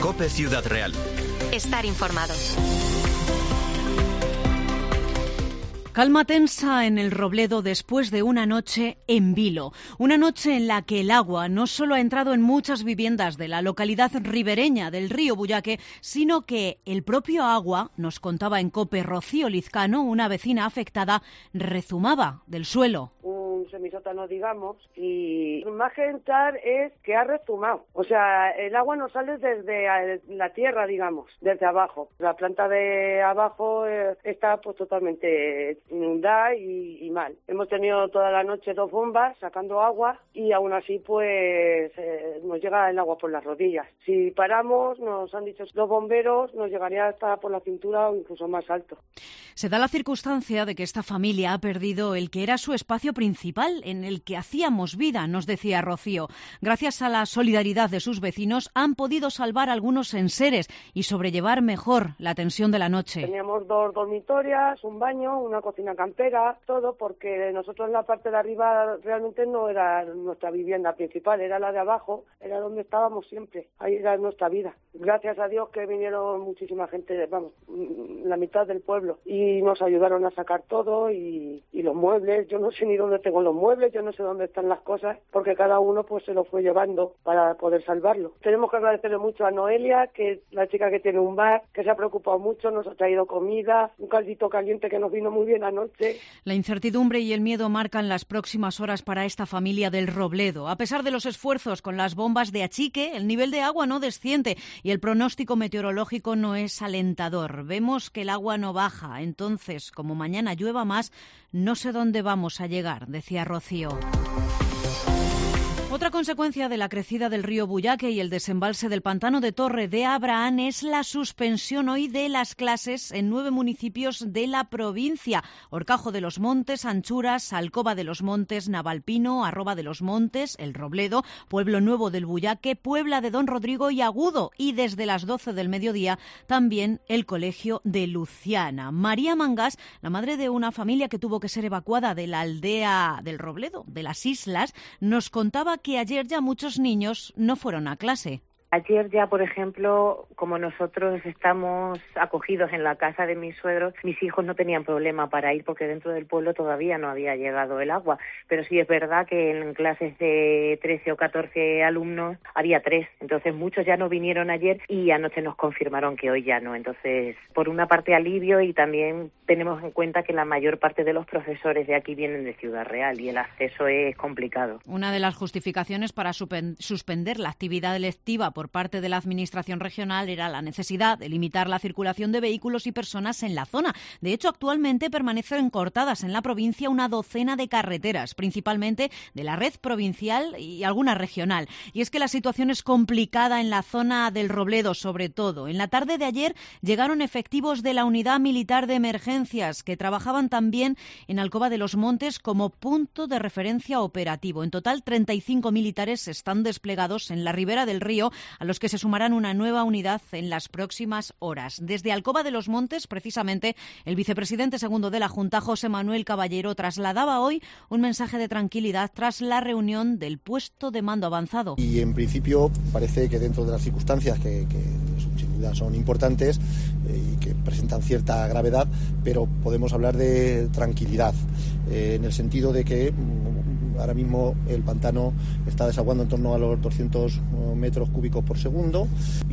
COPE Ciudad Real. Estar informado. Calma tensa en el Robledo después de una noche en vilo. Una noche en la que el agua no solo ha entrado en muchas viviendas de la localidad ribereña del río Buyaque, sino que el propio agua, nos contaba en COPE Rocío Lizcano, una vecina afectada, rezumaba del suelo. Un semisótano, digamos, y más que entrar es que ha rezumado. O sea, el agua no sale desde la tierra, digamos, desde abajo. La planta de abajo está pues totalmente inundada y mal. Hemos tenido toda la noche 2 bombas sacando agua y aún así pues nos llega el agua por las rodillas. Si paramos, nos han dicho los bomberos, nos llegaría hasta por la cintura o incluso más alto. Se da la circunstancia de que esta familia ha perdido el que era su espacio principal, en el que hacíamos vida, nos decía Rocío. Gracias a la solidaridad de sus vecinos han podido salvar algunos enseres y sobrellevar mejor la tensión de la noche. Teníamos 2 dormitorios, un baño, una cocina campera, todo, porque nosotros en la parte de arriba realmente no era nuestra vivienda principal, era la de abajo, era donde estábamos siempre, ahí era nuestra vida. Gracias a Dios que vinieron muchísima gente, vamos, la mitad del pueblo, y nos ayudaron a sacar todo y los muebles. Yo no sé ni dónde tengo los muebles, yo no sé dónde están las cosas, porque cada uno pues se lo fue llevando para poder salvarlo. Tenemos que agradecerle mucho a Noelia, que es la chica que tiene un bar, que se ha preocupado mucho, nos ha traído comida, un caldito caliente que nos vino muy bien anoche. La incertidumbre y el miedo marcan las próximas horas para esta familia del Robledo. A pesar de los esfuerzos con las bombas de achique, el nivel de agua no desciende y el pronóstico meteorológico no es alentador. Vemos que el agua no baja, entonces, como mañana llueva más, no sé dónde vamos a llegar, decía Rocío. Otra consecuencia de la crecida del río Buyaque y el desembalse del pantano de Torre de Abraham es la suspensión hoy de las clases en 9 municipios de la provincia: Horcajo de los Montes, Anchuras, Alcoba de los Montes, Navalpino, Arroba de los Montes, El Robledo, Pueblo Nuevo del Buyaque, Puebla de Don Rodrigo y Agudo. Y desde las 12 del mediodía también el colegio de Luciana. María Mangas, la madre de una familia que tuvo que ser evacuada de la aldea del Robledo, de las Islas, nos contaba que ayer ya muchos niños no fueron a clase. Ayer ya, por ejemplo, como nosotros estamos acogidos en la casa de mis suegros, mis hijos no tenían problema para ir porque dentro del pueblo todavía no había llegado el agua. Pero sí es verdad que en clases de 13 o 14 alumnos había 3. Entonces muchos ya no vinieron ayer y anoche nos confirmaron que hoy ya no. Entonces, por una parte alivio, y también tenemos en cuenta que la mayor parte de los profesores de aquí vienen de Ciudad Real y el acceso es complicado. Una de las justificaciones para suspender la actividad lectiva por parte de la Administración regional era la necesidad de limitar la circulación de vehículos y personas en la zona. De hecho, actualmente permanecen cortadas en la provincia una docena de carreteras, principalmente de la red provincial y alguna regional. Y es que la situación es complicada en la zona del Robledo, sobre todo. En la tarde de ayer llegaron efectivos de la Unidad Militar de Emergencias, que trabajaban también en Alcoba de los Montes como punto de referencia operativo. En total, 35 militares están desplegados en la ribera del río, a los que se sumarán una nueva unidad en las próximas horas. Desde Alcoba de los Montes, precisamente, el vicepresidente segundo de la Junta, José Manuel Caballero, trasladaba hoy un mensaje de tranquilidad tras la reunión del puesto de mando avanzado. Y en principio parece que dentro de las circunstancias que sin duda son importantes y que presentan cierta gravedad, pero podemos hablar de tranquilidad, en el sentido de que ahora mismo el pantano está desaguando en torno a los 200 metros cúbicos por segundo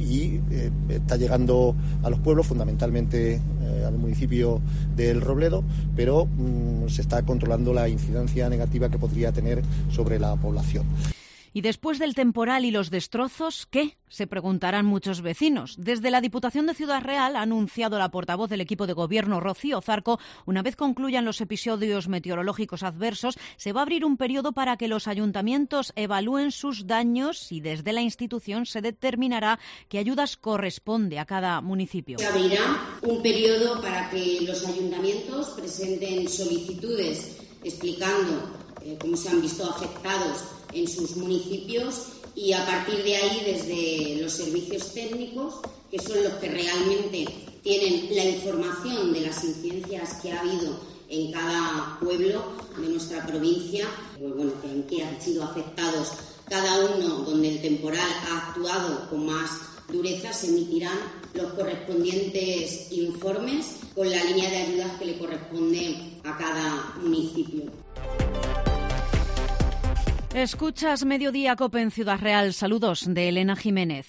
y está llegando a los pueblos, fundamentalmente al municipio del Robledo, pero se está controlando la incidencia negativa que podría tener sobre la población. Y después del temporal y los destrozos, ¿qué? Se preguntarán muchos vecinos. Desde la Diputación de Ciudad Real ha anunciado la portavoz del equipo de gobierno, Rocío Zarco, una vez concluyan los episodios meteorológicos adversos, se va a abrir un periodo para que los ayuntamientos evalúen sus daños y desde la institución se determinará qué ayudas corresponde a cada municipio. Se abrirá un periodo para que los ayuntamientos presenten solicitudes explicando cómo se han visto afectados en sus municipios y a partir de ahí desde los servicios técnicos, que son los que realmente tienen la información de las incidencias que ha habido en cada pueblo de nuestra provincia, en qué han sido afectados cada uno, donde el temporal ha actuado con más dureza se emitirán los correspondientes informes con la línea de ayudas que le corresponde a cada municipio. Escuchas Mediodía COPE en Ciudad Real. Saludos de Elena Jiménez.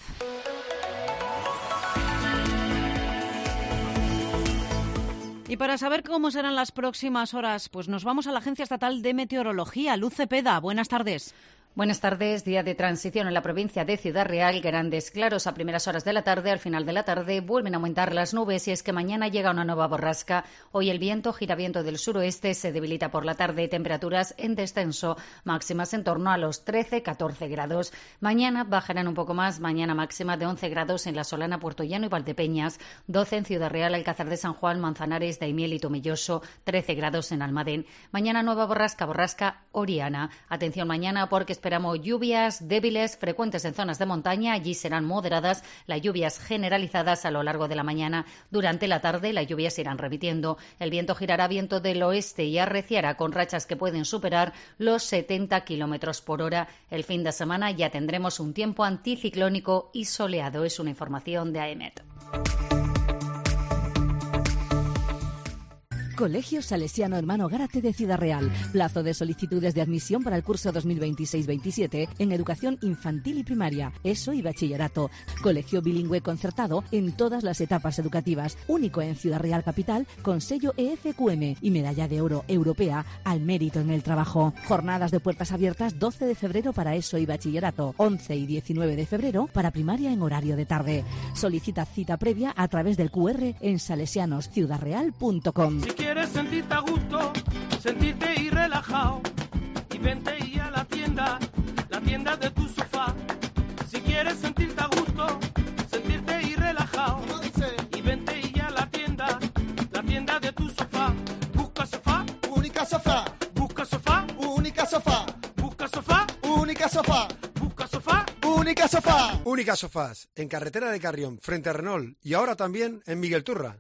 Y para saber cómo serán las próximas horas, pues nos vamos a la Agencia Estatal de Meteorología. Luz Cepeda, buenas tardes. Buenas tardes. Día de transición en la provincia de Ciudad Real. Grandes claros a primeras horas de la tarde. Al final de la tarde vuelven a aumentar las nubes y es que mañana llega una nueva borrasca. Hoy el viento, giraviento del suroeste, se debilita por la tarde. Temperaturas en descenso, máximas en torno a los 13-14 grados. Mañana bajarán un poco más. Mañana máxima de 11 grados en La Solana, Puerto Llano y Valdepeñas. 12 en Ciudad Real, Alcázar de San Juan, Manzanares, Daimiel y Tomelloso. 13 grados en Almadén. Mañana nueva borrasca Oriana. Atención mañana porque esperamos lluvias débiles, frecuentes en zonas de montaña. Allí serán moderadas, las lluvias generalizadas a lo largo de la mañana. Durante la tarde las lluvias se irán remitiendo. El viento girará viento del oeste y arreciará con rachas que pueden superar los 70 kilómetros por hora. El fin de semana ya tendremos un tiempo anticiclónico y soleado. Es una información de AEMET. Colegio Salesiano Hermano Gárate de Ciudad Real. Plazo de solicitudes de admisión para el curso 2026-27 en educación infantil y primaria, ESO y bachillerato. Colegio bilingüe concertado en todas las etapas educativas. Único en Ciudad Real Capital con sello EFQM y medalla de oro europea al mérito en el trabajo. Jornadas de puertas abiertas 12 de febrero para ESO y bachillerato. 11 y 19 de febrero para primaria en horario de tarde. Solicita cita previa a través del QR en salesianosciudadreal.com. Quieres sentirte a gusto, sentirte y relajado, y vente y a la tienda de tu sofá. Si quieres sentirte a gusto, sentirte y relajado, y vente y a la tienda de tu sofá. Busca sofá, única sofá. Busca sofá, única sofá. Busca sofá, única sofá. Busca sofá, única sofá. Única Sofás, en carretera de Carrión, frente a Renault, y ahora también en Miguel Turra.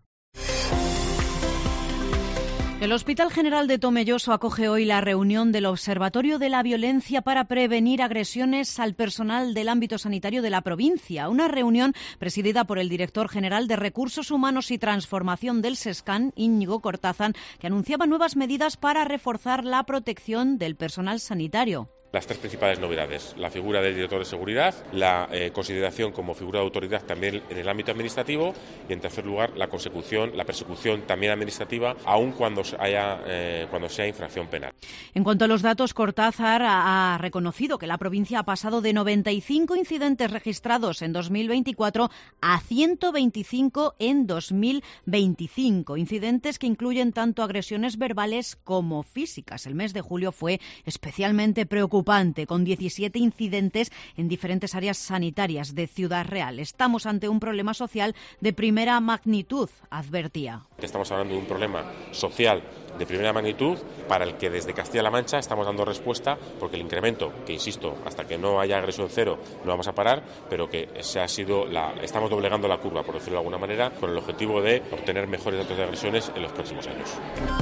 El Hospital General de Tomelloso acoge hoy la reunión del Observatorio de la Violencia para prevenir agresiones al personal del ámbito sanitario de la provincia. Una reunión presidida por el director general de Recursos Humanos y Transformación del SESCAN, Íñigo Cortázar, que anunciaba nuevas medidas para reforzar la protección del personal sanitario. Las tres principales novedades: la figura del director de seguridad, la consideración como figura de autoridad también en el ámbito administrativo y, en tercer lugar, la persecución también administrativa, aun cuando sea infracción penal. En cuanto a los datos, Cortázar ha reconocido que la provincia ha pasado de 95 incidentes registrados en 2024 a 125 en 2025. Incidentes que incluyen tanto agresiones verbales como físicas. El mes de julio fue especialmente preocupante, con 17 incidentes en diferentes áreas sanitarias de Ciudad Real. Estamos ante un problema social de primera magnitud, advertía. Estamos hablando de un problema social de primera magnitud para el que desde Castilla-La Mancha estamos dando respuesta, porque el incremento, que insisto, hasta que no haya agresión cero no vamos a parar, pero que estamos doblegando la curva, por decirlo de alguna manera, con el objetivo de obtener mejores datos de agresiones en los próximos años.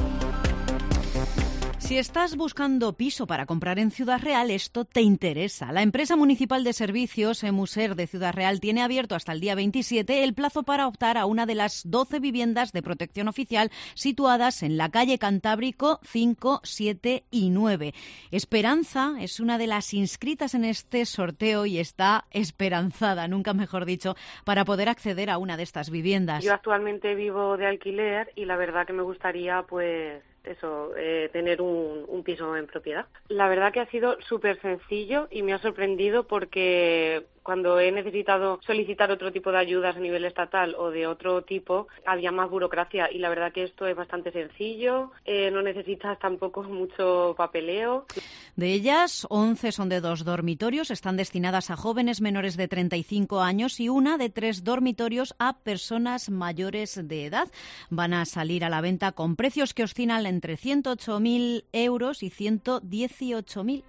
Si estás buscando piso para comprar en Ciudad Real, esto te interesa. La empresa municipal de servicios, Emuser de Ciudad Real, tiene abierto hasta el día 27 el plazo para optar a una de las 12 viviendas de protección oficial situadas en la calle Cantábrico 5, 7 y 9. Esperanza es una de las inscritas en este sorteo y está esperanzada, nunca mejor dicho, para poder acceder a una de estas viviendas. Yo actualmente vivo de alquiler y la verdad que me gustaría, tener un piso en propiedad. La verdad que ha sido súper sencillo y me ha sorprendido porque cuando he necesitado solicitar otro tipo de ayudas a nivel estatal o de otro tipo, había más burocracia y la verdad que esto es bastante sencillo, no necesitas tampoco mucho papeleo. De ellas, 11 son de 2 dormitorios, están destinadas a jóvenes menores de 35 años y una de 3 dormitorios a personas mayores de edad. Van a salir a la venta con precios que oscilan entre 108.000 euros y 118.000.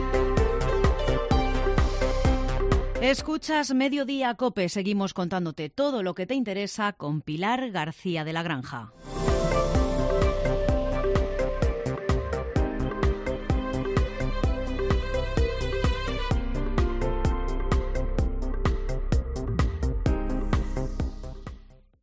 Escuchas Mediodía COPE. Seguimos contándote todo lo que te interesa con Pilar García de la Granja.